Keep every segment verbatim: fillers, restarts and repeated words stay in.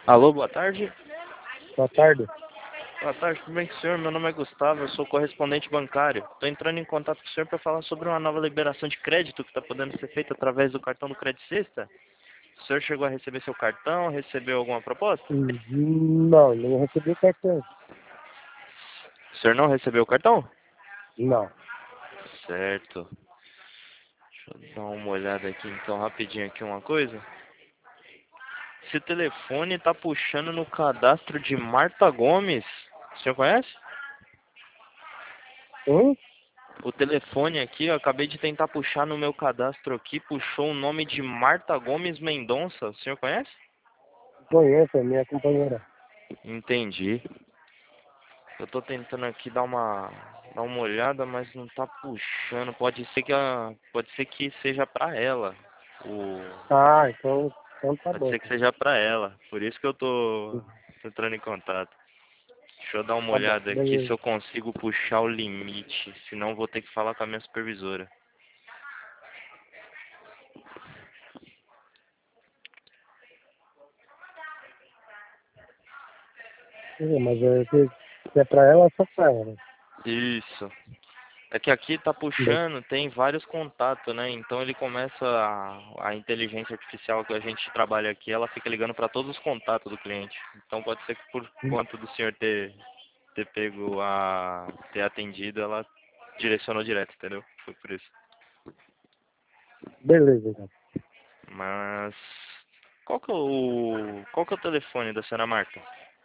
Alô, boa tarde. Boa tarde. Boa tarde, tudo bem com o senhor? Meu nome é Gustavo, eu sou correspondente bancário. Estou entrando em contato com o senhor para falar sobre uma nova liberação de crédito que está podendo ser feita através do cartão do Credit Sexta. O senhor chegou a receber seu cartão, recebeu alguma proposta? Hum, Não, não recebi o cartão. O senhor não recebeu o cartão? Não. Certo. Deixa eu dar uma olhada aqui então rapidinho aqui uma coisa. Esse telefone está puxando no cadastro de Marta Gomes. O senhor conhece? Hum? O telefone aqui, eu acabei de tentar puxar no meu cadastro aqui, puxou o nome de Marta Gomes Mendonça. O senhor conhece? Conheço, é minha companheira. Entendi. Eu tô tentando aqui dar uma dar uma olhada, mas não tá puxando. Pode ser que a, pode ser que seja pra ela. O Ah, então, então tá Pode bom. ser que seja pra ela. Por isso que eu tô, tô entrando em contato. Deixa eu dar uma Tá bom, olhada aqui se beleza. eu consigo puxar o limite, senão eu vou ter que falar com a minha supervisora. Sim, mas é, se, se é pra ela, é só pra ela. Isso. É que aqui tá Bem, puxando, tem vários contatos, né? Então ele começa a, a inteligência artificial que a gente trabalha aqui, ela fica ligando para todos os contatos do cliente. Então pode ser que por conta do senhor ter, ter pego a ter atendido, ela direcionou direto, entendeu? Foi por isso. beleza, então. Mas qual que é o qual que é o telefone da senhora Marta?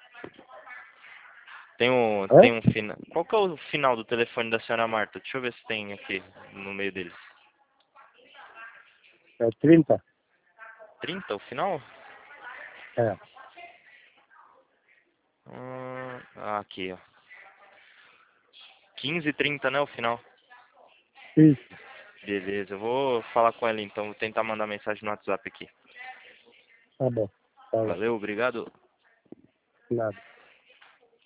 Tem o Hã? tem um final. Qual que é o final do telefone da senhora Marta? Deixa eu ver se tem aqui no meio deles. É trinta. Trinta o final? É. Hum, aqui, ó. quinze e trinta, né, o final? Isso. Beleza, eu vou falar com ela então, vou tentar mandar mensagem no WhatsApp aqui. Tá bom. Tá bom. Valeu, obrigado. Nada.